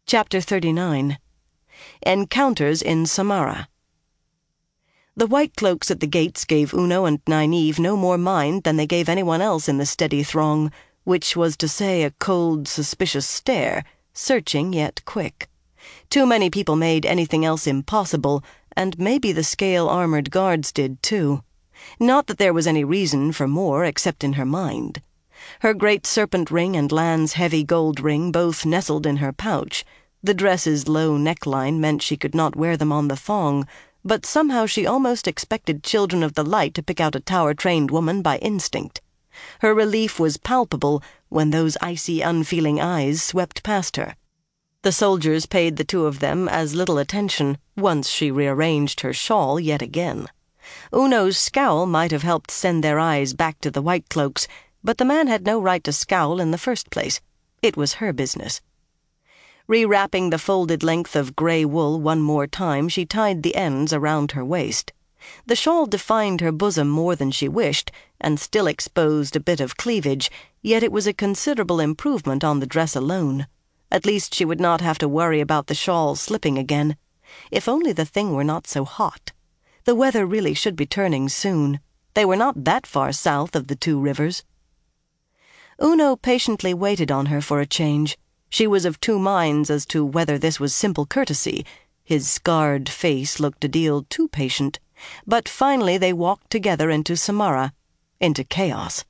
Chapter 39. Encounters in Samara. The white cloaks at the gates gave Uno and Nynaeve no more mind than they gave anyone else in the steady throng, which was to say a cold, suspicious stare, searching yet quick. Too many people made anything else impossible, and maybe the scale-armored guards did too. Not that there was any reason for more except in her mind. Her great serpent ring and Lan's heavy gold ring both nestled in her pouch. The dress's low neckline meant she could not wear them on the thong, but somehow she almost expected Children of the Light to pick out a tower-trained woman by instinct. Her relief was palpable when those icy, unfeeling eyes swept past her. The soldiers paid the two of them as little attention once she rearranged her shawl yet again. Uno's scowl might have helped send their eyes back to the white cloaks, but the man had no right to scowl in the first place. It was her business. Rewrapping the folded length of gray wool one more time, she tied the ends around her waist. The shawl defined her bosom more than she wished, and still exposed a bit of cleavage, yet it was a considerable improvement on the dress alone. At least she would not have to worry about the shawl slipping again. If only the thing were not so hot. The weather really should be turning soon. They were not that far south of the two rivers. Uno patiently waited on her for a change. She was of two minds as to whether this was simple courtesy. His scarred face looked a deal too patient. But finally they walked together into Samara, into chaos.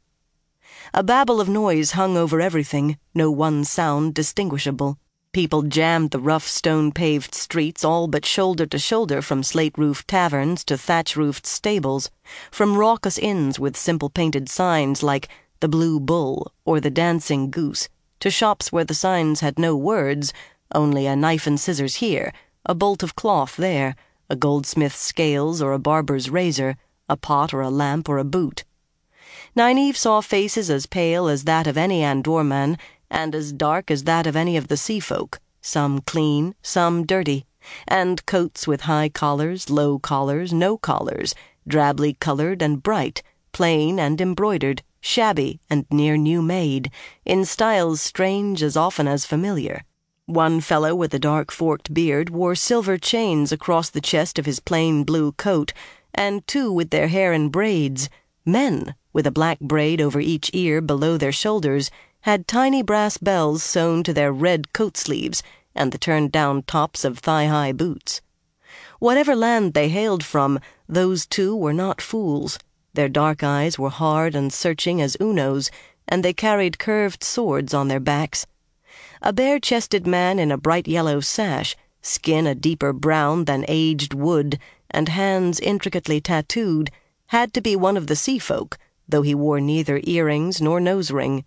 A babble of noise hung over everything, no one sound distinguishable. People jammed the rough stone-paved streets all but shoulder to shoulder, from slate-roofed taverns to thatch-roofed stables, from raucous inns with simple painted signs like the Blue Bull or the Dancing Goose, to shops where the signs had no words, only a knife and scissors here, a bolt of cloth there, a goldsmith's scales or a barber's razor, a pot or a lamp or a boot. Nynaeve saw faces as pale as that of any Andorman, and as dark as that of any of the sea folk, some clean, some dirty, and coats with high collars, low collars, no collars, drably colored and bright, plain and embroidered, shabby and near new-made, in styles strange as often as familiar. One fellow with a dark forked beard wore silver chains across the chest of his plain blue coat, and two with their hair in braids, men with a black braid over each ear below their shoulders, had tiny brass bells sewn to their red coat sleeves and the turned-down tops of thigh-high boots. Whatever land they hailed from, those two were not fools. Their dark eyes were hard and searching as Uno's, and they carried curved swords on their backs. A bare-chested man in a bright yellow sash, skin a deeper brown than aged wood, and hands intricately tattooed, had to be one of the sea folk, though he wore neither earrings nor nose-ring.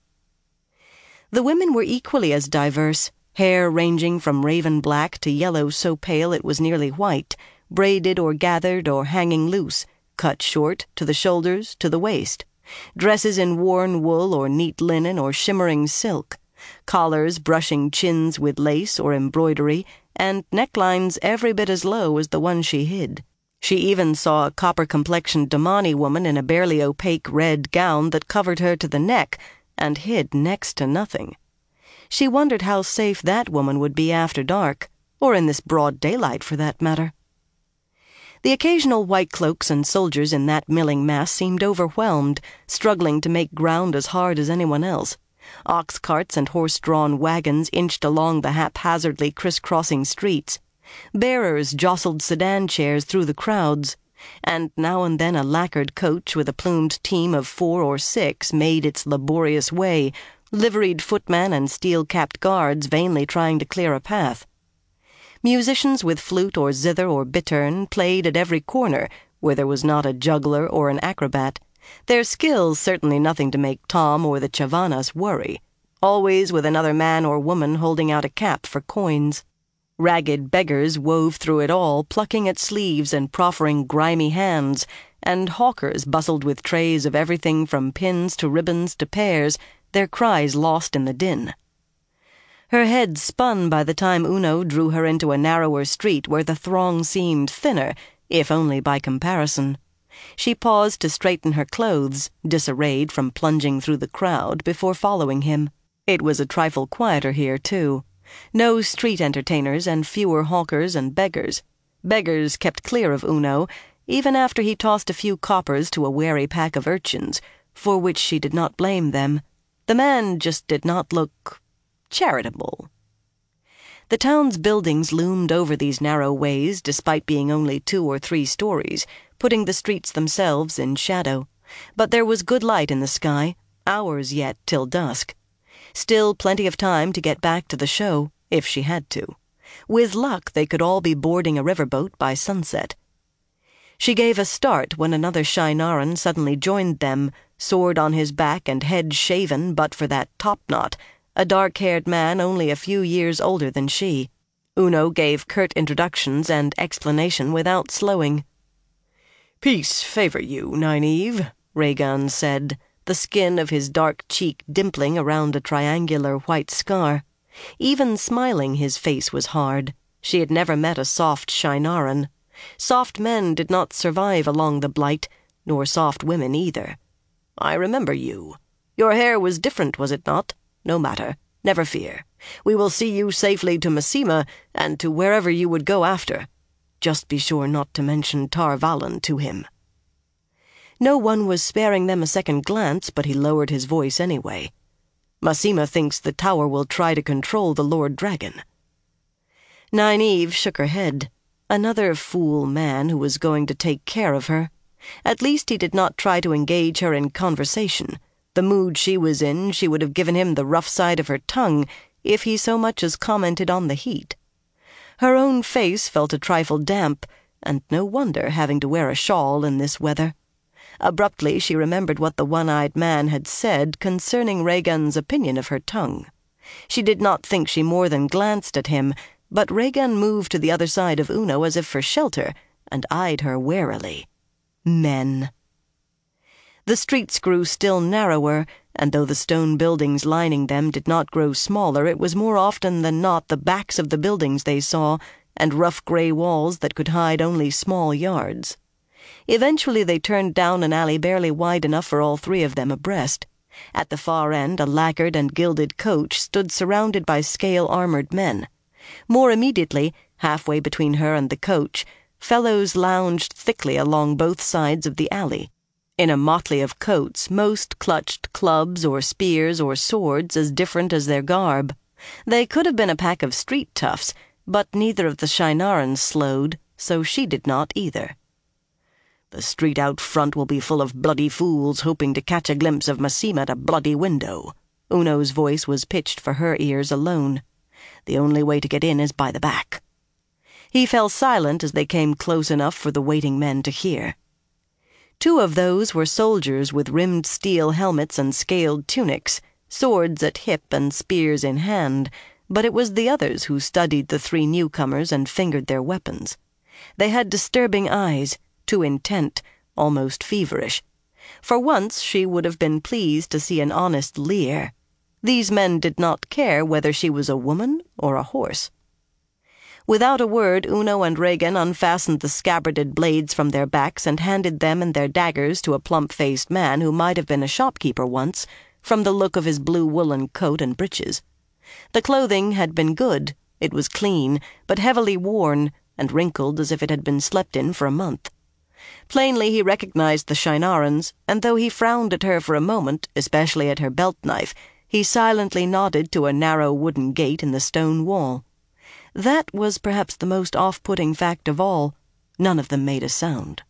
The women were equally as diverse, hair ranging from raven black to yellow so pale it was nearly white, braided or gathered or hanging loose, cut short to the shoulders to the waist, dresses in worn wool or neat linen or shimmering silk, collars brushing chins with lace or embroidery, and necklines every bit as low as the one she hid. She even saw a copper-complexioned Damani woman in a barely opaque red gown that covered her to the neck and hid next to nothing. She wondered how safe that woman would be after dark, or in this broad daylight for that matter. The occasional white cloaks and soldiers in that milling mass seemed overwhelmed, struggling to make ground as hard as anyone else. Ox carts and horse-drawn wagons inched along the haphazardly crisscrossing streets. Bearers jostled sedan chairs through the crowds, and now and then a lacquered coach with a plumed team of 4 or 6 made its laborious way, liveried footmen and steel-capped guards vainly trying to clear a path. Musicians with flute or zither or bittern played at every corner where there was not a juggler or an acrobat, their skills certainly nothing to make Tom or the Chavanas worry, always with another man or woman holding out a cap for coins. Ragged beggars wove through it all, plucking at sleeves and proffering grimy hands, and hawkers bustled with trays of everything from pins to ribbons to pears, their cries lost in the din. Her head spun by the time Uno drew her into a narrower street where the throng seemed thinner, if only by comparison. She paused to straighten her clothes, disarrayed from plunging through the crowd, before following him. It was a trifle quieter here, too. No street entertainers and fewer hawkers and beggars. Beggars kept clear of Uno, even after he tossed a few coppers to a wary pack of urchins, for which she did not blame them. The man just did not look charitable. The town's buildings loomed over these narrow ways, despite being only 2 or 3 stories, putting the streets themselves in shadow. But there was good light in the sky, hours yet till dusk. Still plenty of time to get back to the show, if she had to. With luck, they could all be boarding a riverboat by sunset. She gave a start when another Shienaran suddenly joined them, sword on his back and head shaven but for that topknot, a dark-haired man only a few years older than she. Uno gave curt introductions and explanation without slowing. "Peace favor you, Nynaeve," Rhaegon said, the skin of his dark cheek dimpling around a triangular white scar. Even smiling, his face was hard. She had never met a soft Shienaran. Soft men did not survive along the Blight, nor soft women either. "I remember you. Your hair was different, was it not? No matter. Never fear. We will see you safely to Masema, and to wherever you would go after. Just be sure not to mention Tar Valon to him." No one was sparing them a second glance, but he lowered his voice anyway. "Masema thinks the tower will try to control the Lord Dragon." Nynaeve shook her head. Another fool man who was going to take care of her. At least he did not try to engage her in conversation. The mood she was in, she would have given him the rough side of her tongue if he so much as commented on the heat. Her own face felt a trifle damp, and no wonder, having to wear a shawl in this weather. Abruptly she remembered what the one-eyed man had said concerning Rhaegon's opinion of her tongue. She did not think she more than glanced at him, but Rhaegon moved to the other side of Uno as if for shelter, and eyed her warily. Men. The streets grew still narrower, and though the stone buildings lining them did not grow smaller, it was more often than not the backs of the buildings they saw, and rough gray walls that could hide only small yards. Eventually they turned down an alley barely wide enough for all 3 of them abreast. At the far end, a lacquered and gilded coach stood surrounded by scale-armored men. More immediately, halfway between her and the coach, fellows lounged thickly along both sides of the alley. In a motley of coats, most clutched clubs or spears or swords as different as their garb. They could have been a pack of street toughs, but neither of the Shienarans slowed, so she did not either. "The street out front will be full of bloody fools hoping to catch a glimpse of Masema at a bloody window." Uno's voice was pitched for her ears alone. "The only way to get in is by the back." He fell silent as they came close enough for the waiting men to hear. 2 of those were soldiers with rimmed steel helmets and scaled tunics, swords at hip and spears in hand, but it was the others who studied the 3 newcomers and fingered their weapons. They had disturbing eyes, too intent, almost feverish. For once she would have been pleased to see an honest leer. These men did not care whether she was a woman or a horse. Without a word, Uno and Rhaegon unfastened the scabbarded blades from their backs and handed them and their daggers to a plump-faced man who might have been a shopkeeper once, from the look of his blue woolen coat and breeches. The clothing had been good. It was clean, but heavily worn, and wrinkled as if it had been slept in for a month. Plainly he recognized the Shienarans, and though he frowned at her for a moment, especially at her belt-knife, he silently nodded to a narrow wooden gate in the stone wall. That was perhaps the most off-putting fact of all. None of them made a sound.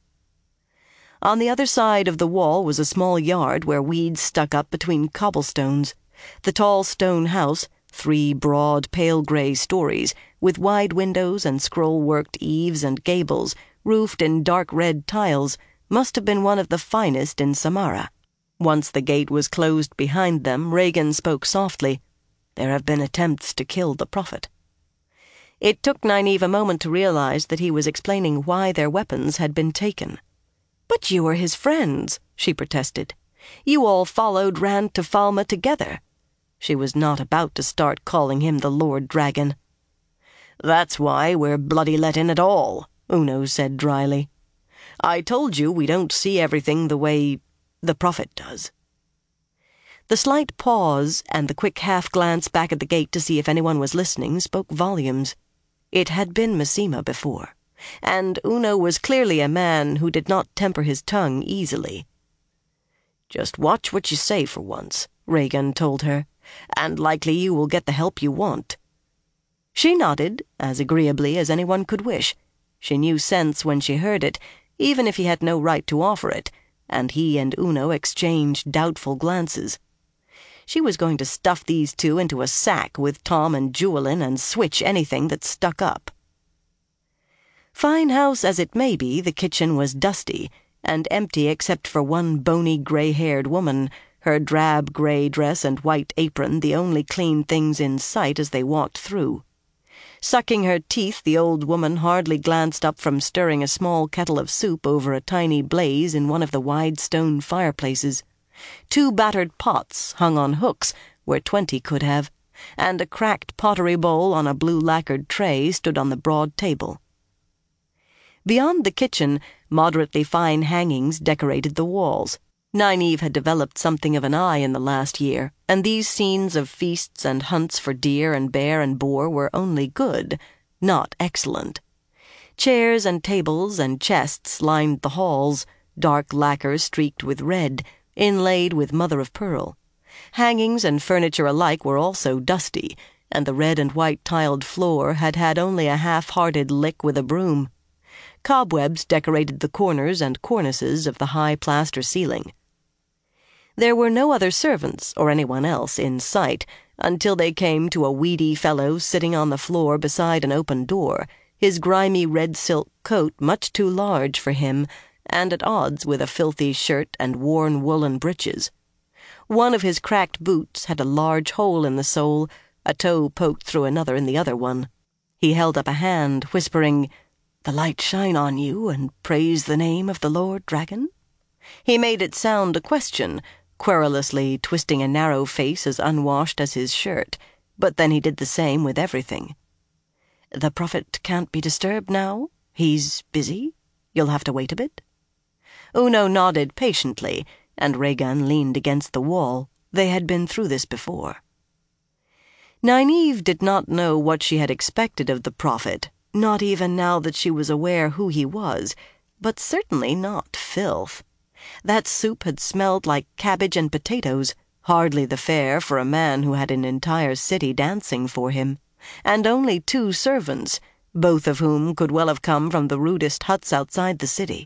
On the other side of the wall was a small yard where weeds stuck up between cobblestones. The tall stone house, 3 broad, pale-gray stories, with wide windows and scroll-worked eaves and gables, roofed in dark red tiles, must have been one of the finest in Samara. Once the gate was closed behind them, Rhaegon spoke softly. "There have been attempts to kill the Prophet." It took Nynaeve a moment to realize that he was explaining why their weapons had been taken. "But you were his friends," she protested. "You all followed Rand to Falme together." She was not about to start calling him the Lord Dragon. "That's why we're bloody let in at all," Uno said dryly. "I told you we don't see everything the way the Prophet does." The slight pause and the quick half-glance back at the gate to see if anyone was listening spoke volumes. It had been Masema before, and Uno was clearly a man who did not temper his tongue easily. "Just watch what you say for once," Regan told her, "and likely you will get the help you want." She nodded, as agreeably as anyone could wish. She knew sense when she heard it, even if he had no right to offer it, and he and Uno exchanged doubtful glances. She was going to stuff these two into a sack with Tom and Jewelin and switch anything that stuck up. Fine house as it may be, the kitchen was dusty, and empty except for one bony gray-haired woman, her drab gray dress and white apron the only clean things in sight as they walked through. Sucking her teeth, the old woman hardly glanced up from stirring a small kettle of soup over a tiny blaze in one of the wide stone fireplaces. 2 battered pots hung on hooks where 20 could have, and a cracked pottery bowl on a blue lacquered tray stood on the broad table. Beyond the kitchen, moderately fine hangings decorated the walls. Nynaeve had developed something of an eye in the last year, and these scenes of feasts and hunts for deer and bear and boar were only good, not excellent. Chairs and tables and chests lined the halls, dark lacquer streaked with red, inlaid with mother-of-pearl. Hangings and furniture alike were also dusty, and the red and white tiled floor had had only a half-hearted lick with a broom. Cobwebs decorated the corners and cornices of the high plaster ceiling. There were no other servants or anyone else in sight until they came to a weedy fellow sitting on the floor beside an open door, his grimy red silk coat much too large for him, and at odds with a filthy shirt and worn woolen breeches. One of his cracked boots had a large hole in the sole, a toe poked through another in the other one. He held up a hand, whispering, "The light shine on you, and praise the name of the Lord Dragon." He made it sound a question, querulously twisting a narrow face as unwashed as his shirt, but then he did the same with everything. "The prophet can't be disturbed now? He's busy? You'll have to wait a bit?" Uno nodded patiently, and Regan leaned against the wall. They had been through this before. Nynaeve did not know what she had expected of the prophet, not even now that she was aware who he was, but certainly not filth. That soup had smelled like cabbage and potatoes, hardly the fare for a man who had an entire city dancing for him, and only 2 servants, both of whom could well have come from the rudest huts outside the city.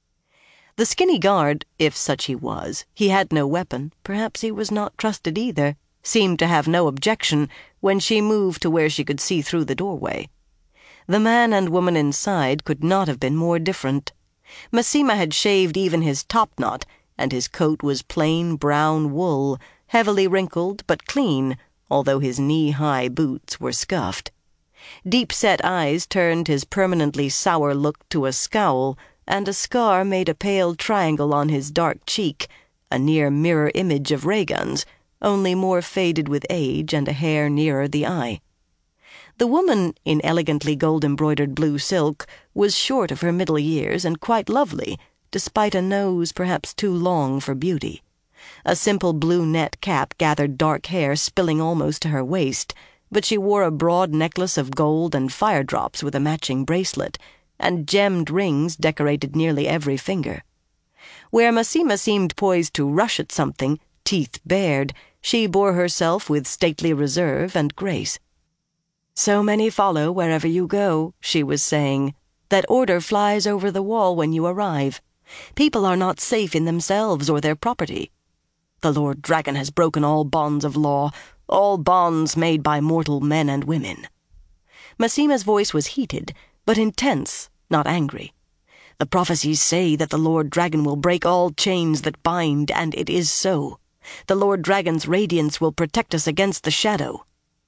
The skinny guard, if such he had no weapon, perhaps he was not trusted either, seemed to have no objection when she moved to where she could see through the doorway. The man and woman inside could not have been more different. Masema had shaved even his topknot, and his coat was plain brown wool, heavily wrinkled but clean, although his knee-high boots were scuffed. Deep-set eyes turned his permanently sour look to a scowl, and a scar made a pale triangle on his dark cheek, a near mirror image of Regan's, only more faded with age and a hair nearer the eye. The woman, in elegantly gold-embroidered blue silk, was short of her middle years and quite lovely, despite a nose perhaps too long for beauty. A simple blue net cap gathered dark hair spilling almost to her waist, but she wore a broad necklace of gold and fire-drops with a matching bracelet, and gemmed rings decorated nearly every finger. Where Masema seemed poised to rush at something, teeth bared, she bore herself with stately reserve and grace. "So many follow wherever you go," she was saying, "that order flies over the wall when you arrive. People are not safe in themselves or their property. The Lord Dragon has broken all bonds of law, all bonds made by mortal men and women." Masema's voice was heated, but intense, not angry. "The prophecies say that the Lord Dragon will break all chains that bind, and it is so. The Lord Dragon's radiance will protect us against the shadow."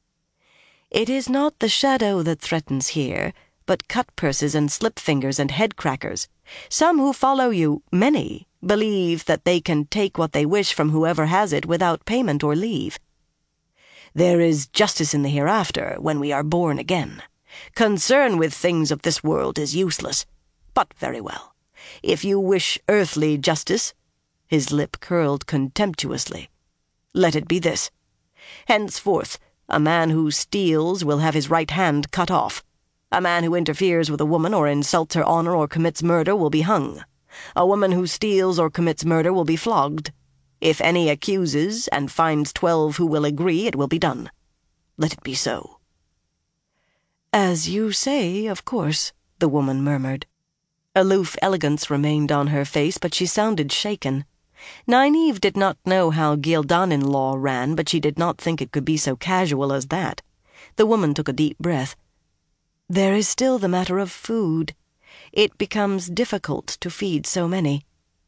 "It is not the shadow that threatens here, but cut-purses and slip-fingers and head-crackers. Some who follow you, many, believe that they can take what they wish from whoever has it without payment or leave. There is justice in the hereafter when we are born again. Concern with things of this world is useless. But very well. If you wish earthly justice—" his lip curled contemptuously. Let it be this. Henceforth, a man who steals will have his right hand cut off. A man who interferes with a woman or insults her honor or commits murder will be hung. A woman who steals or commits murder will be flogged. If any accuses and finds 12 who will agree, it will be done. Let it be so." "As you say, of course," the woman murmured. Aloof elegance remained on her face, but she sounded shaken. Nynaeve did not know how Gildanin law ran, but she did not think it could be so casual as that. The woman took a deep breath. "There is still the matter of food. It becomes difficult to feed so many."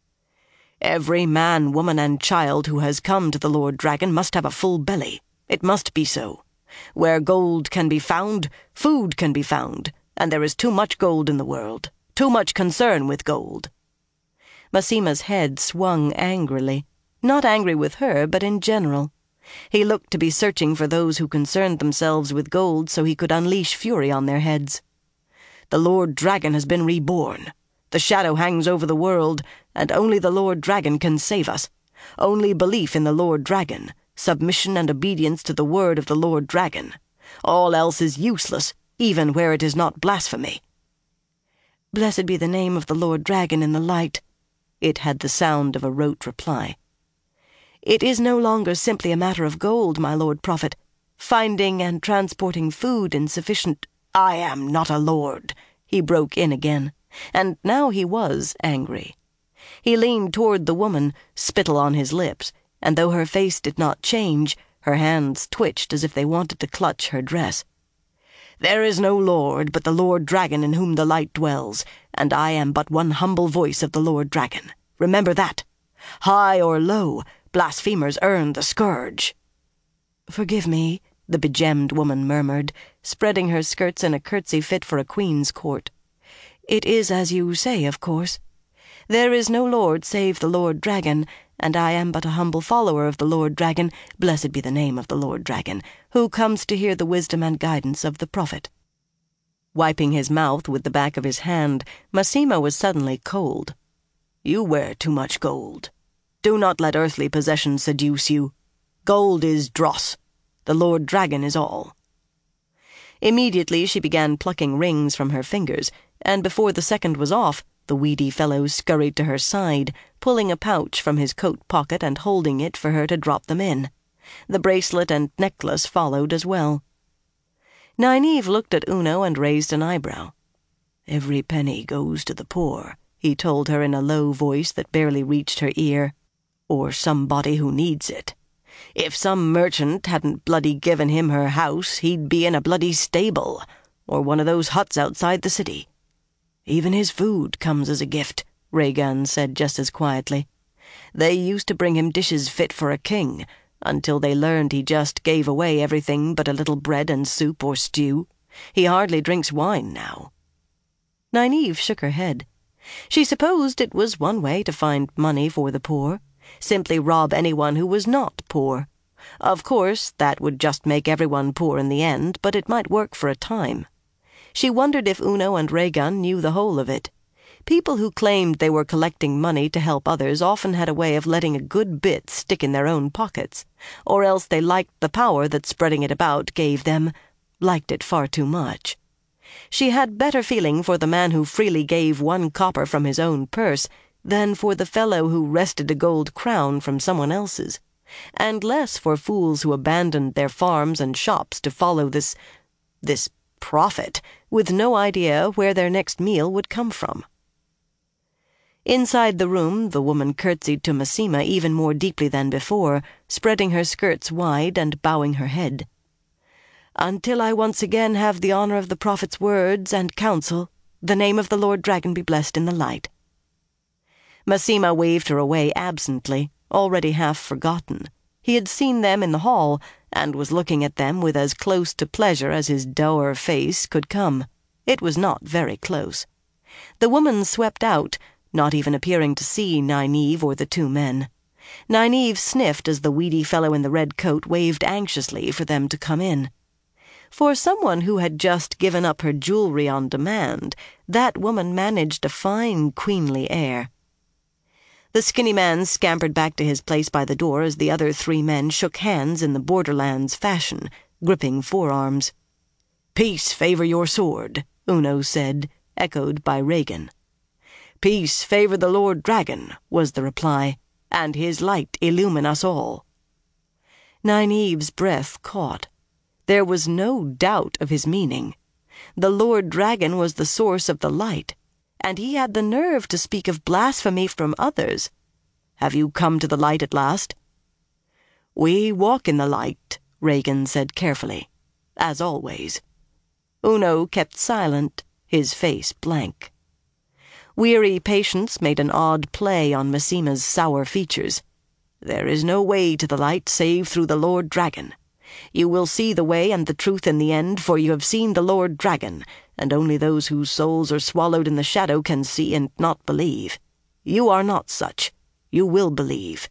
"Every man, woman, and child who has come to the Lord Dragon must have a full belly. It must be so. Where gold can be found, food can be found, and there is too much gold in the world, too much concern with gold." Massima's head swung angrily, not angry with her, but in general. He looked to be searching for those who concerned themselves with gold so he could unleash fury on their heads. "The Lord Dragon has been reborn. The shadow hangs over the world, and only the Lord Dragon can save us. Only belief in the Lord Dragon, submission and obedience to the word of the Lord Dragon. All else is useless, even where it is not blasphemy." "Blessed be the name of the Lord Dragon in the light." It had the sound of a rote reply. "It is no longer simply a matter of gold, my Lord Prophet. Finding and transporting food in sufficient—" "I am not a lord," he broke in again, and now he was angry. He leaned toward the woman, spittle on his lips, and though her face did not change, her hands twitched as if they wanted to clutch her dress. "There is no lord but the Lord Dragon in whom the light dwells, and I am but one humble voice of the Lord Dragon. Remember that. High or low, blasphemers earn the scourge." "Forgive me," the begemmed woman murmured, spreading her skirts in a curtsy fit for a queen's court. "It is as you say, of course. There is no lord save the Lord Dragon, and I am but a humble follower of the Lord Dragon, blessed be the name of the Lord Dragon, who comes to hear the wisdom and guidance of the prophet." Wiping his mouth with the back of his hand, Massima was suddenly cold. "You wear too much gold. Do not let earthly possessions seduce you. Gold is dross. The Lord Dragon is all." Immediately she began plucking rings from her fingers, and before the second was off, the weedy fellow scurried to her side, pulling a pouch from his coat pocket and holding it for her to drop them in. The bracelet and necklace followed as well. Nynaeve looked at Uno and raised an eyebrow. "Every penny goes to the poor," he told her in a low voice that barely reached her ear. "Or somebody who needs it. If some merchant hadn't bloody given him her house, he'd be in a bloody stable, or one of those huts outside the city. Even his food comes as a gift," Rhaegan said just as quietly. "They used to bring him dishes fit for a king, until they learned he just gave away everything but a little bread and soup or stew. He hardly drinks wine now." Nynaeve shook her head. She supposed it was one way to find money for the poor. Simply rob anyone who was not poor. Of course, that would just make everyone poor in the end, but it might work for a time. She wondered if Uno and Rhaegan knew the whole of it. People who claimed they were collecting money to help others often had a way of letting a good bit stick in their own pockets, or else they liked the power that spreading it about gave them, liked it far too much. She had better feeling for the man who freely gave 1 copper from his own purse than for the fellow who wrested a gold crown from someone else's, and less for fools who abandoned their farms and shops to follow this prophet with no idea where their next meal would come from. Inside the room, the woman curtsied to Massima even more deeply than before, spreading her skirts wide and bowing her head. "Until I once again have the honor of the prophet's words and counsel, the name of the Lord Dragon be blessed in the light." Massima waved her away absently, already half forgotten. He had seen them in the hall, and was looking at them with as close to pleasure as his dour face could come. It was not very close. The woman swept out, not even appearing to see Nynaeve or the 2 men. Nynaeve sniffed as the weedy fellow in the red coat waved anxiously for them to come in. For someone who had just given up her jewelry on demand, that woman managed a fine, queenly air. The skinny man scampered back to his place by the door as the other 3 men shook hands in the Borderlands fashion, gripping forearms. "Peace favor your sword," Uno said, echoed by Regan. "Peace favor the Lord Dragon," was the reply, "and his light illumine us all." Nynaeve's breath caught. There was no doubt of his meaning. The Lord Dragon was the source of the light, and he had the nerve to speak of blasphemy from others. "Have you come to the light at last?" "We walk in the light," Regan said carefully, "as always." Uno kept silent, his face blank. Weary patience made an odd play on Massima's sour features. "There is no way to the light save through the Lord Dragon. You will see the way and the truth in the end, for you have seen the Lord Dragon, and only those whose souls are swallowed in the shadow can see and not believe. You are not such. You will believe."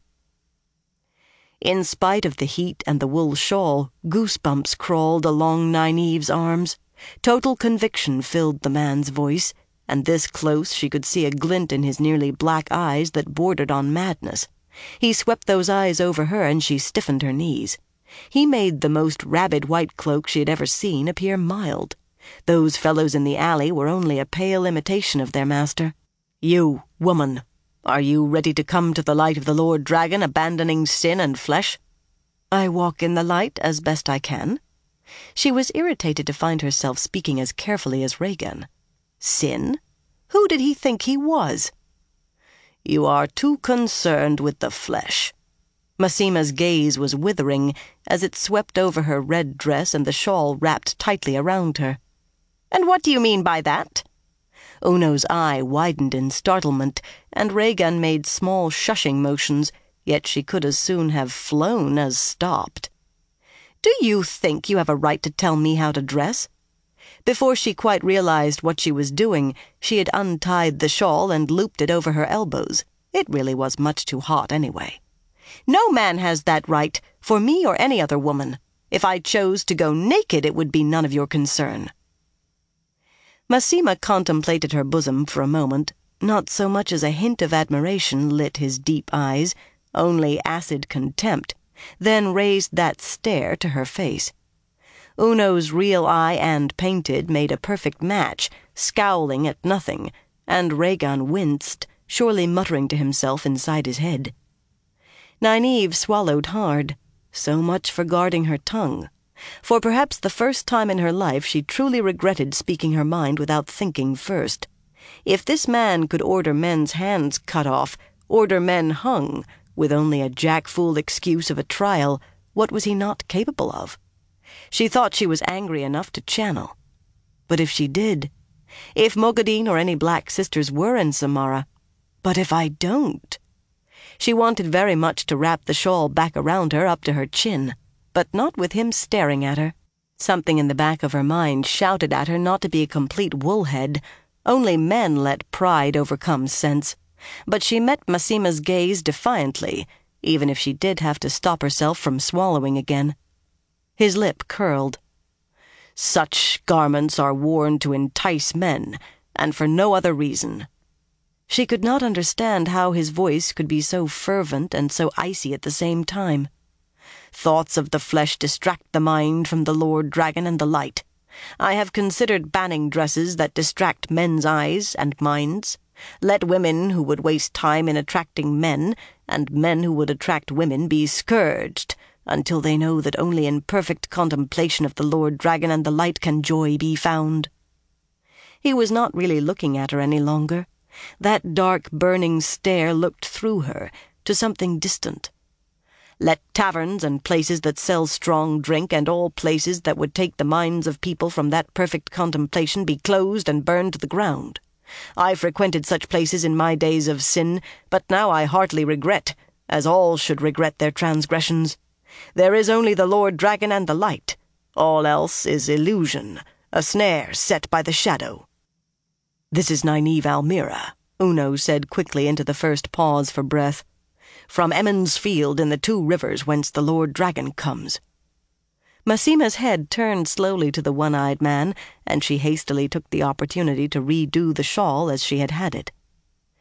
In spite of the heat and the wool shawl, goosebumps crawled along Nynaeve's arms. Total conviction filled the man's voice, and this close she could see a glint in his nearly black eyes that bordered on madness. He swept those eyes over her, and she stiffened her knees. He made the most rabid white cloak she had ever seen appear mild. Those fellows in the alley were only a pale imitation of their master. "You, woman, are you ready to come to the light of the Lord Dragon, abandoning sin and flesh?" "I walk in the light as best I can." She was irritated to find herself speaking as carefully as Regan. Sin? Who did he think he was? "You are too concerned with the flesh." Massima's gaze was withering as it swept over her red dress and the shawl wrapped tightly around her. "And what do you mean by that?" Uno's eye widened in startlement, and Regan made small shushing motions, yet she could as soon have flown as stopped. "Do you think you have a right to tell me how to dress?" Before she quite realized what she was doing, she had untied the shawl and looped it over her elbows. It really was much too hot anyway. "No man has that right, for me or any other woman. If I chose to go naked, it would be none of your concern." Massima contemplated her bosom for a moment. Not so much as a hint of admiration lit his deep eyes, only acid contempt, then raised that stare to her face. Uno's real eye and painted made a perfect match, scowling at nothing, and Regan winced, surely muttering to himself inside his head. Nynaeve swallowed hard. So much for guarding her tongue. For perhaps the first time in her life she truly regretted speaking her mind without thinking first. If this man could order men's hands cut off, order men hung, with only a jack-fool excuse of a trial, what was he not capable of? She thought she was angry enough to channel. But if she did, if Mogadin or any Black Sisters were in Samara, but if I don't? She wanted very much to wrap the shawl back around her up to her chin, but not with him staring at her. Something in the back of her mind shouted at her not to be a complete woolhead. Only men let pride overcome sense. But she met Massima's gaze defiantly, even if she did have to stop herself from swallowing again. His lip curled. "Such garments are worn to entice men, and for no other reason." She could not understand how his voice could be so fervent and so icy at the same time. "Thoughts of the flesh distract the mind from the Lord Dragon and the light. I have considered banning dresses that distract men's eyes and minds. Let women who would waste time in attracting men, and men who would attract women, be scourged, until they know that only in perfect contemplation of the Lord Dragon and the light can joy be found." He was not really looking at her any longer. That dark, burning stare looked through her, to something distant. "Let taverns and places that sell strong drink and all places that would take the minds of people from that perfect contemplation be closed and burned to the ground. I frequented such places in my days of sin, but now I heartily regret, as all should regret their transgressions. There is only the Lord Dragon and the light. All else is illusion, a snare set by the shadow." "This is Nynaeve Almira," Uno said quickly into the first pause for breath. "From Emond's Field in the 2 rivers whence the Lord Dragon comes." Massima's head turned slowly to the one-eyed man, and she hastily took the opportunity to redo the shawl as she had had it.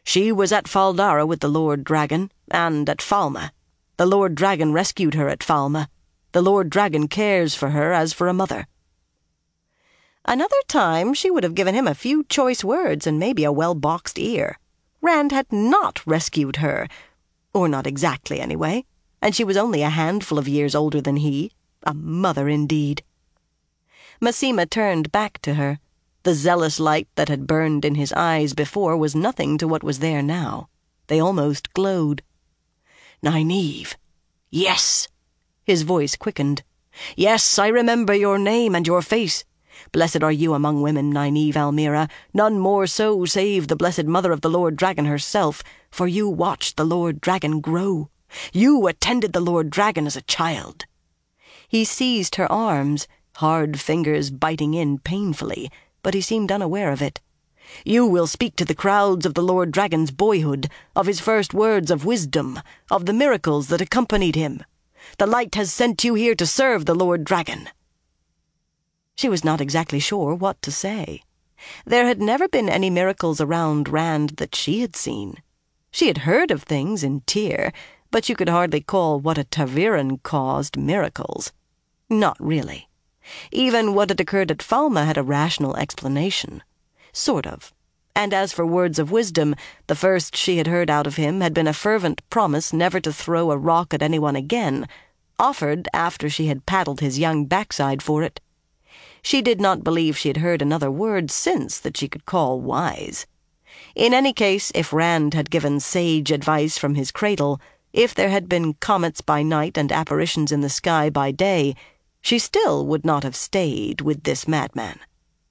She was at Faldara with the Lord Dragon, and at Falme. The Lord Dragon rescued her at Falme. The Lord Dragon cares for her as for a mother." Another time she would have given him a few choice words and maybe a well-boxed ear. Rand had not rescued her, or not exactly anyway, and she was only a handful of years older than he. A mother indeed. Masema turned back to her. The zealous light that had burned in his eyes before was nothing to what was there now. They almost glowed. "Nynaeve. Yes." His voice quickened. "Yes, I remember your name and your face. Blessed are you among women, Nynaeve Almira, none more so save the blessed mother of the Lord Dragon herself, for you watched the Lord Dragon grow. You attended the Lord Dragon as a child." He seized her arms, hard fingers biting in painfully, but he seemed unaware of it. "You will speak to the crowds of the Lord Dragon's boyhood, of his first words of wisdom, of the miracles that accompanied him. The light has sent you here to serve the Lord Dragon." She was not exactly sure what to say. There had never been any miracles around Rand that she had seen. She had heard of things in Tyr, but you could hardly call what a ta'veren caused miracles. Not really. Even what had occurred at Falme had a rational explanation. Sort of. And as for words of wisdom, the first she had heard out of him had been a fervent promise never to throw a rock at anyone again, offered after she had paddled his young backside for it. She did not believe she had heard another word since that she could call wise. In any case, if Rand had given sage advice from his cradle, if there had been comets by night and apparitions in the sky by day, she still would not have stayed with this madman.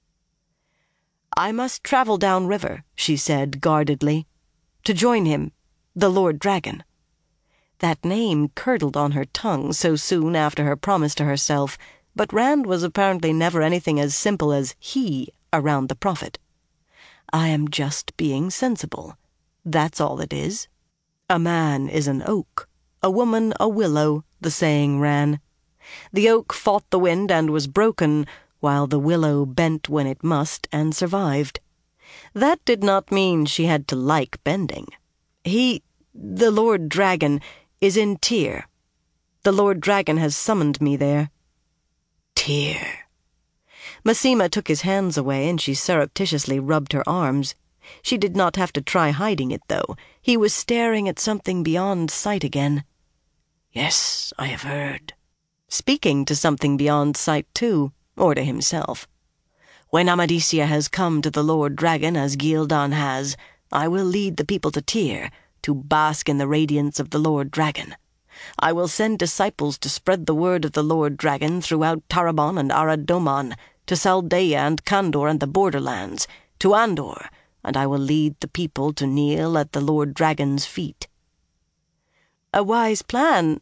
"I must travel downriver," she said guardedly, "to join him, the Lord Dragon." That name curdled on her tongue so soon after her promise to herself, but Rand was apparently never anything as simple as he around the prophet. "I am just being sensible. That's all it is. A man is an oak, a woman a willow," the saying ran. The oak fought the wind and was broken, while the willow bent when it must and survived. That did not mean she had to like bending. The Lord Dragon, is in Tyr. The Lord Dragon has summoned me there." "Tyr." Masema took his hands away, and she surreptitiously rubbed her arms. She did not have to try hiding it, though. He was staring at something beyond sight again. "Yes, I have heard." Speaking to something beyond sight, too, or to himself. "When Amadisia has come to the Lord Dragon as Gildan has, I will lead the people to Tyr, to bask in the radiance of the Lord Dragon. I will send disciples to spread the word of the Lord Dragon throughout Tarabon and Arad Doman, to Saldaea and Kandor and the borderlands, to Andor, and I will lead the people to kneel at the Lord Dragon's feet." "A wise plan,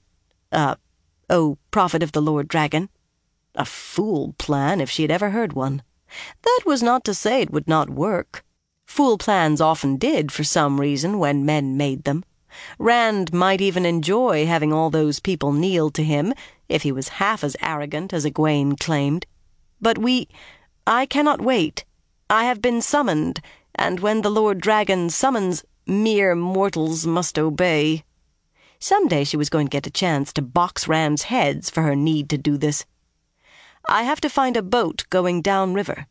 O prophet of the Lord Dragon." A fool plan if she had ever heard one. That was not to say it would not work. Fool plans often did for some reason when men made them. Rand might even enjoy having all those people kneel to him if he was half as arrogant as Egwene claimed. But I cannot wait. I have been summoned, and when the Lord Dragon summons, mere mortals must obey. Someday she was going to get a chance to box Rand's heads for her need to do this. "I have to find a boat going downriver."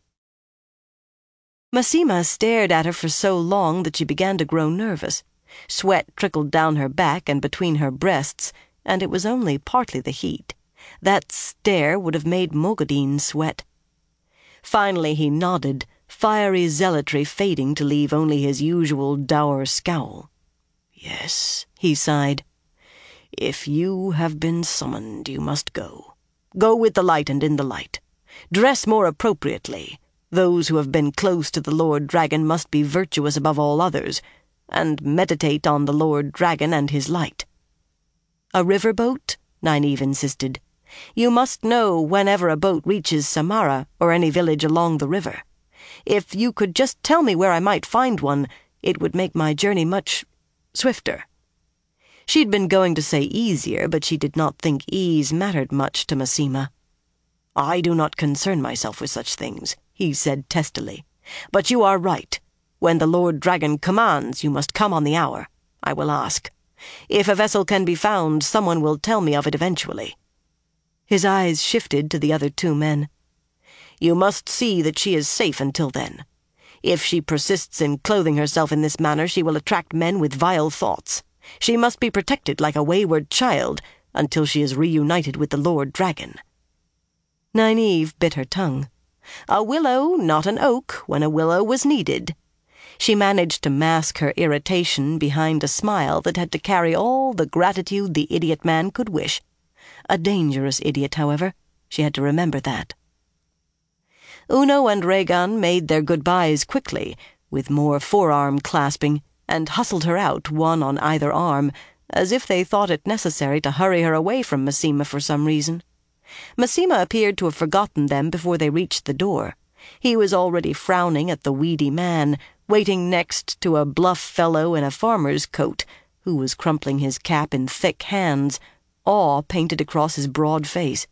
Masema stared at her for so long that she began to grow nervous. Sweat trickled down her back and between her breasts, and it was only partly the heat. That stare would have made Mogadin sweat. Finally he nodded, fiery zealotry fading to leave only his usual dour scowl. "Yes," he sighed. "If you have been summoned, you must go. Go with the light and in the light. Dress more appropriately. Those who have been close to the Lord Dragon must be virtuous above all others, and meditate on the Lord Dragon and his light." "A riverboat?" Nynaeve insisted. "You must know whenever a boat reaches Samara or any village along the river. If you could just tell me where I might find one, it would make my journey much swifter." She'd been going to say easier, but she did not think ease mattered much to Masema. "I do not concern myself with such things," he said testily. "But you are right. When the Lord Dragon commands, you must come on the hour. I will ask. If a vessel can be found, someone will tell me of it eventually." His eyes shifted to the other two men. "You must see that she is safe until then. If she persists in clothing herself in this manner, she will attract men with vile thoughts. She must be protected like a wayward child until she is reunited with the Lord Dragon." Nynaeve bit her tongue. A willow, not an oak, when a willow was needed. She managed to mask her irritation behind a smile that had to carry all the gratitude the idiot man could wish. A dangerous idiot, however. She had to remember that. Uno and Rhaegan made their goodbyes quickly, with more forearm clasping, and hustled her out, one on either arm, as if they thought it necessary to hurry her away from Masema for some reason. Masema appeared to have forgotten them before they reached the door. He was already frowning at the weedy man, waiting next to a bluff fellow in a farmer's coat, who was crumpling his cap in thick hands, awe painted across his broad face.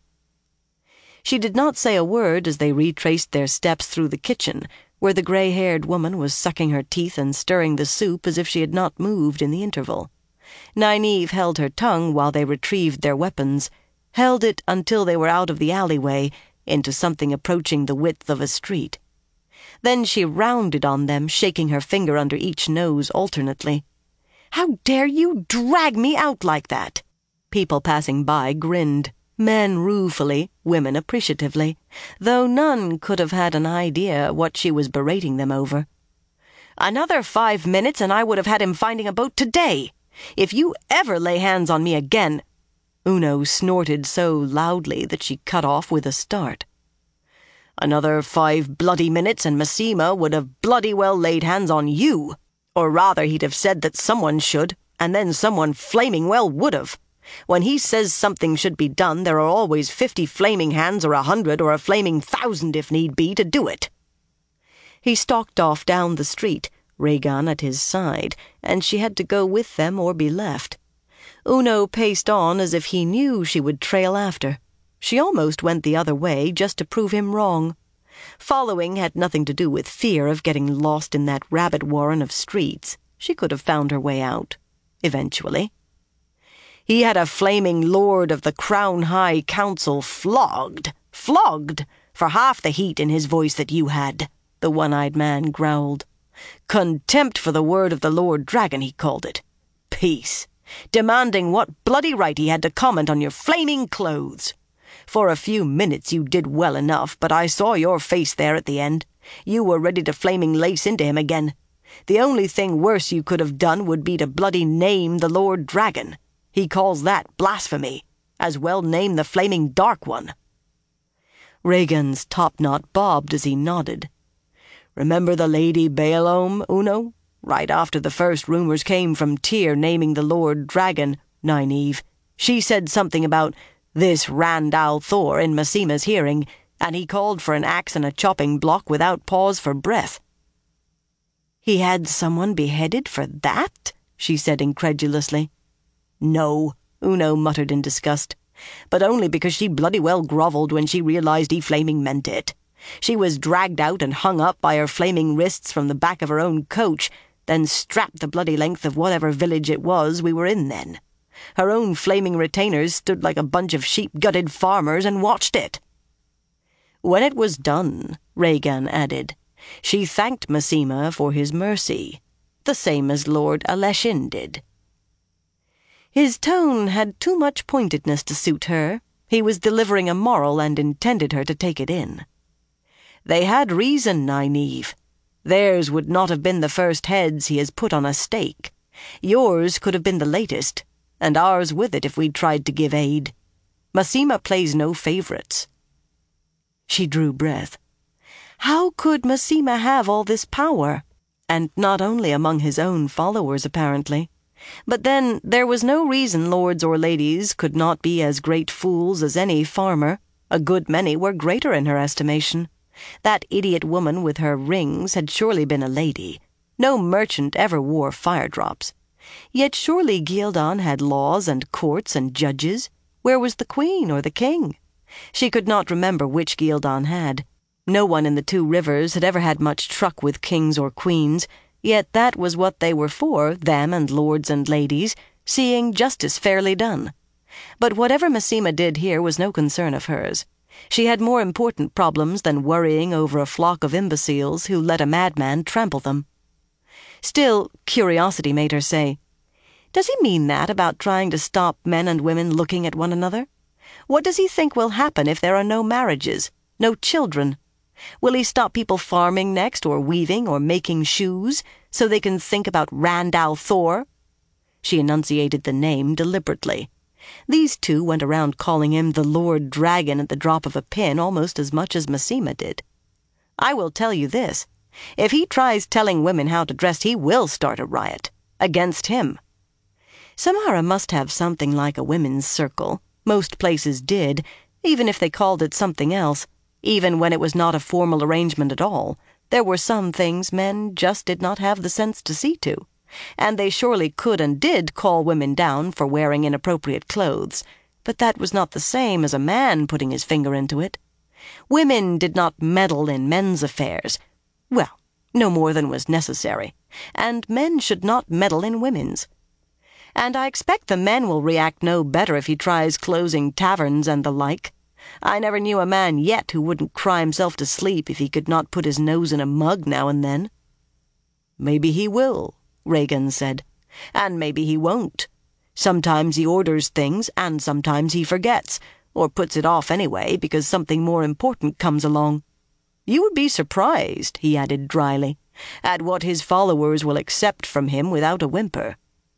She did not say a word as they retraced their steps through the kitchen, where the gray-haired woman was sucking her teeth and stirring the soup as if she had not moved in the interval. Nynaeve held her tongue while they retrieved their weapons, held it until they were out of the alleyway, into something approaching the width of a street. Then she rounded on them, shaking her finger under each nose alternately. "How dare you drag me out like that?" People passing by grinned. Men ruefully, women appreciatively, though none could have had an idea what she was berating them over. "Another 5 minutes and I would have had him finding a boat today. If you ever lay hands on me again—" Uno snorted so loudly that she cut off with a start. "Another 5 bloody minutes and Masema would have bloody well laid hands on you. Or rather, he'd have said that someone should, and then someone flaming well would have. When he says something should be done, there are always 50 flaming hands or 100 or a flaming 1,000 if need be to do it." He stalked off down the street, Rhaegan at his side, and she had to go with them or be left. Uno paced on as if he knew she would trail after. She almost went the other way just to prove him wrong. Following had nothing to do with fear of getting lost in that rabbit warren of streets. She could have found her way out, eventually. "He had a flaming lord of the Crown High Council flogged, for half the heat in his voice that you had," the one-eyed man growled. "Contempt for the word of the Lord Dragon, he called it. Peace, demanding what bloody right he had to comment on your flaming clothes. For a few minutes you did well enough, but I saw your face there at the end. You were ready to flaming lace into him again. The only thing worse you could have done would be to bloody name the Lord Dragon. He calls that blasphemy. As well name the flaming Dark One." Rhaegan's topknot bobbed as he nodded. "Remember the Lady Baelome, Uno? Right after the first rumors came from Tyr naming the Lord Dragon, Nynaeve, she said something about this Rand al'Thor in Masema's hearing, and he called for an axe and a chopping block without pause for breath." "He had someone beheaded for that?" she said incredulously. "No," Uno muttered in disgust, "but only because she bloody well grovelled when she realized he flaming meant it. She was dragged out and hung up by her flaming wrists from the back of her own coach, then strapped the bloody length of whatever village it was we were in then. Her own flaming retainers stood like a bunch of sheep-gutted farmers and watched it." "When it was done," Rhaegan added, "she thanked Masema for his mercy, the same as Lord Aleshin did." His tone had too much pointedness to suit her. He was delivering a moral and intended her to take it in. "They had reason, Nynaeve. Theirs would not have been the first heads he has put on a stake. Yours could have been the latest, and ours with it if we'd tried to give aid. Masema plays no favorites." She drew breath. How could Masema have all this power? And not only among his own followers, apparently. But then there was no reason lords or ladies could not be as great fools as any farmer. A good many were greater in her estimation. That idiot woman with her rings had surely been a lady. No merchant ever wore fire-drops. Yet surely Ghealdan had laws and courts and judges. Where was the queen or the king? She could not remember which Ghealdan had. No one in the 2 rivers had ever had much truck with kings or queens, yet that was what they were for, them and lords and ladies, seeing justice fairly done. But whatever Masema did here was no concern of hers. She had more important problems than worrying over a flock of imbeciles who let a madman trample them. Still, curiosity made her say, "Does he mean that about trying to stop men and women looking at one another? What does he think will happen if there are no marriages, no children? Will he stop people farming next, or weaving, or making shoes, so they can think about Randall Thor?" She enunciated the name deliberately. These 2 went around calling him the Lord Dragon at the drop of a pin almost as much as Masema did. "I will tell you this. If he tries telling women how to dress, he will start a riot. Against him." Samara must have something like a women's circle. Most places did, even if they called it something else. Even when it was not a formal arrangement at all, there were some things men just did not have the sense to see to. And they surely could and did call women down for wearing inappropriate clothes, but that was not the same as a man putting his finger into it. Women did not meddle in men's affairs. Well, no more than was necessary, and men should not meddle in women's. And I expect the men will react no better if he tries closing taverns and the like. I never knew a man yet who wouldn't cry himself to sleep if he could not put his nose in a mug now and then. "Maybe he will," Regan said, "and maybe he won't. Sometimes he orders things, and sometimes he forgets, or puts it off anyway because something more important comes along. You would be surprised," he added dryly, "at what his followers will accept from him without a whimper."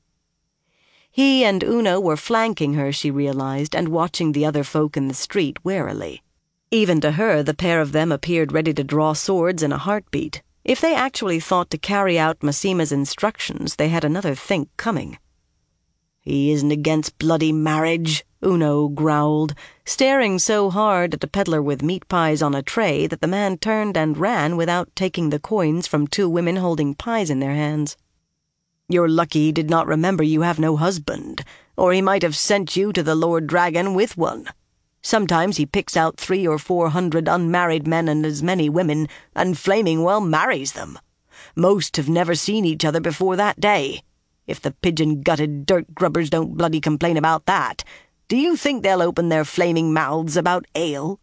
He and Uno were flanking her, she realized, and watching the other folk in the street warily. Even to her, the pair of them appeared ready to draw swords in a heartbeat. If they actually thought to carry out Masema's instructions, they had another think coming. "He isn't against bloody marriage," Uno growled, staring so hard at a peddler with meat pies on a tray that the man turned and ran without taking the coins from 2 women holding pies in their hands. "You're lucky he did not remember you have no husband, or he might have sent you to the Lord Dragon with one. Sometimes he picks out 300 or 400 unmarried men and as many women, and flaming well marries them. Most have never seen each other before that day. If the pigeon-gutted dirt-grubbers don't bloody complain about that, do you think they'll open their flaming mouths about ale?"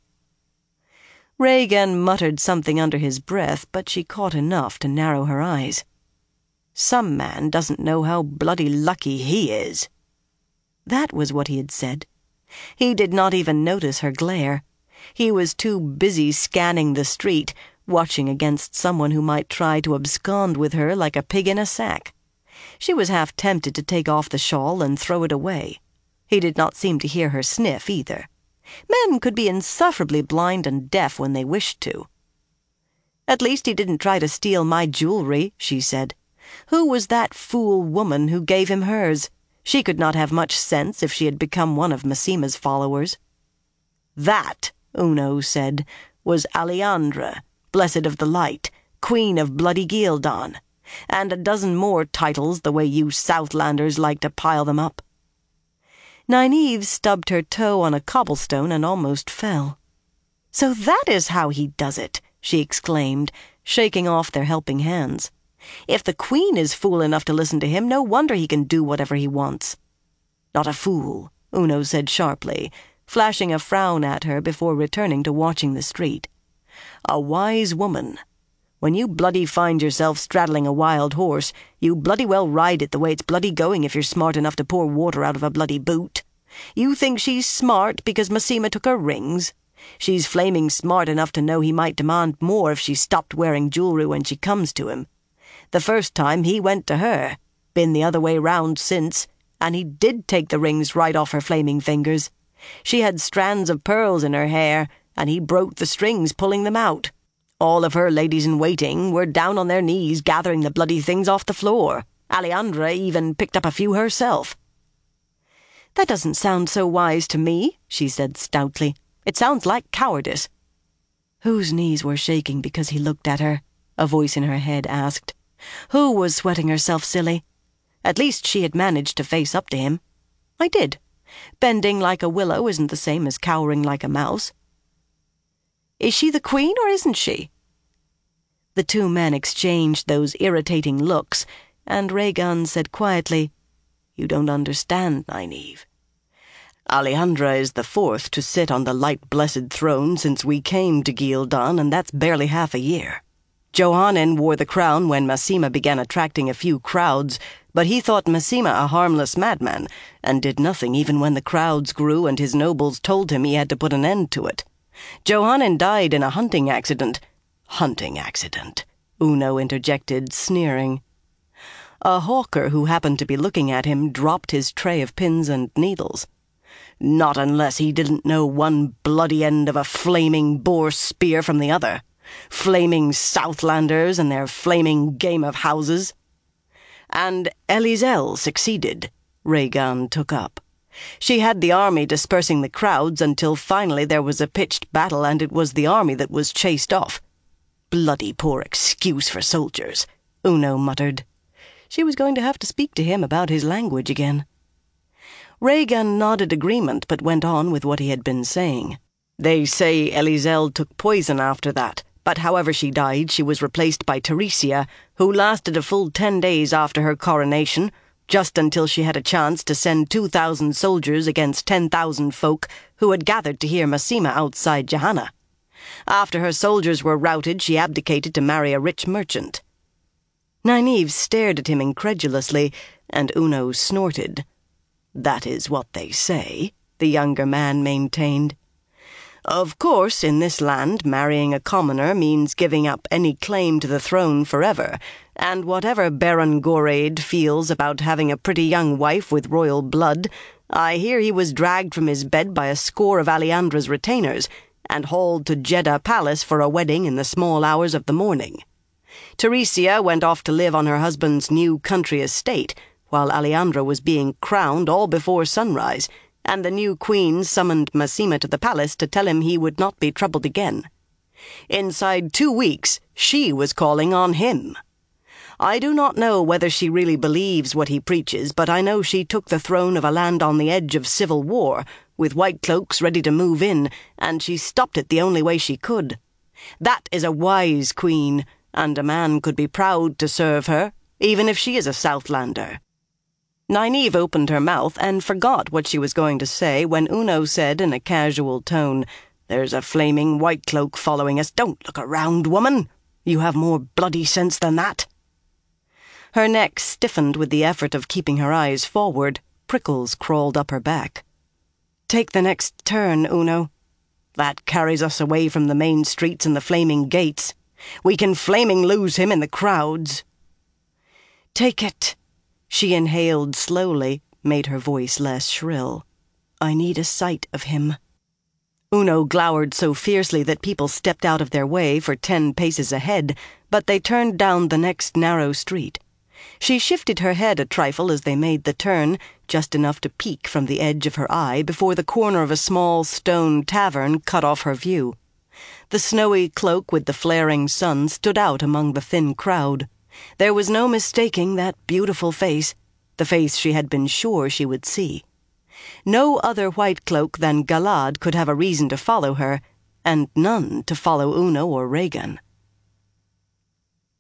Regan muttered something under his breath, but she caught enough to narrow her eyes. "Some man doesn't know how bloody lucky he is." That was what he had said. He did not even notice her glare. He was too busy scanning the street, watching against someone who might try to abscond with her like a pig in a sack. She was half tempted to take off the shawl and throw it away. He did not seem to hear her sniff either. Men could be insufferably blind and deaf when they wished to. "At least he didn't try to steal my jewelry," she said. "Who was that fool woman who gave him hers? She could not have much sense if she had become one of Masema's followers." "That," Uno said, "was Aleandra, Blessed of the Light, Queen of bloody Ghealdan, and a dozen more titles the way you Southlanders like to pile them up." Nynaeve stubbed her toe on a cobblestone and almost fell. "So that is how he does it," she exclaimed, shaking off their helping hands. "If the Queen is fool enough to listen to him, no wonder he can do whatever he wants." "Not a fool," Uno said sharply, flashing a frown at her before returning to watching the street. "A wise woman. When you bloody find yourself straddling a wild horse, you bloody well ride it the way it's bloody going if you're smart enough to pour water out of a bloody boot. You think she's smart because Masema took her rings? She's flaming smart enough to know he might demand more if she stopped wearing jewelry when she comes to him. The first time he went to her, been the other way round since, and he did take the rings right off her flaming fingers. She had strands of pearls in her hair, and he broke the strings pulling them out. All of her ladies-in-waiting were down on their knees gathering the bloody things off the floor. Aleandra even picked up a few herself." "That doesn't sound so wise to me," she said stoutly. "It sounds like cowardice." Whose knees were shaking because he looked at her? A voice in her head asked. Who was sweating herself silly? At least she had managed to face up to him. I did. Bending like a willow isn't the same as cowering like a mouse. Is she the queen or isn't she?" The two men exchanged those irritating looks, and Rhaegon said quietly, "You don't understand, Nynaeve. Alliandra is the fourth to sit on the light-blessed throne since we came to Ghealdan, and that's barely half a year. Johanan wore the crown when Masema began attracting a few crowds, but he thought Masema a harmless madman, and did nothing even when the crowds grew and his nobles told him he had to put an end to it. Johanan died in a hunting accident." "Hunting accident," Uno interjected, sneering. A hawker who happened to be looking at him dropped his tray of pins and needles. "Not unless he didn't know one bloody end of a flaming boar spear from the other. Flaming Southlanders and their flaming game of houses." "And Elyselle succeeded," Rhaegon took up. "She had the army dispersing the crowds until finally there was a pitched battle and it was the army that was chased off." "Bloody poor excuse for soldiers," Uno muttered. She was going to have to speak to him about his language again. Rhaegon nodded agreement but went on with what he had been saying. "They say Elyselle took poison after that, but however she died, she was replaced by Teresia, who lasted a full 10 days after her coronation, just until she had a chance to send 2,000 soldiers against 10,000 folk who had gathered to hear Masema outside Johanna. After her soldiers were routed, she abdicated to marry a rich merchant." Nynaeve stared at him incredulously, and Uno snorted. "That is what they say," the younger man maintained. "Of course, in this land, marrying a commoner means giving up any claim to the throne forever, and whatever Baron Goraid feels about having a pretty young wife with royal blood, I hear he was dragged from his bed by a score of Alliandra's retainers and hauled to Jeddah Palace for a wedding in the small hours of the morning. Teresia went off to live on her husband's new country estate, while Alliandra was being crowned all before sunrise, and the new queen summoned Masema to the palace to tell him he would not be troubled again. Inside 2 weeks, she was calling on him. I do not know whether she really believes what he preaches, but I know she took the throne of a land on the edge of civil war, with white cloaks ready to move in, and she stopped it the only way she could. That is a wise queen, and a man could be proud to serve her, even if she is a Southlander." Nynaeve opened her mouth and forgot what she was going to say when Uno said in a casual tone, "There's a flaming white cloak following us. Don't look around, woman. You have more bloody sense than that." Her neck stiffened with the effort of keeping her eyes forward. Prickles crawled up her back. "Take the next turn, Uno. That carries us away from the main streets and the flaming gates. We can flaming lose him in the crowds." "Take it." She inhaled slowly, made her voice less shrill. "I need a sight of him." Uno glowered so fiercely that people stepped out of their way for 10 paces ahead, but they turned down the next narrow street. She shifted her head a trifle as they made the turn, just enough to peek from the edge of her eye before the corner of a small stone tavern cut off her view. The snowy cloak with the flaring sun stood out among the thin crowd. There was no mistaking that beautiful face, the face she had been sure she would see. No other white cloak than Galad could have a reason to follow her, and none to follow Uno or Rhaegon.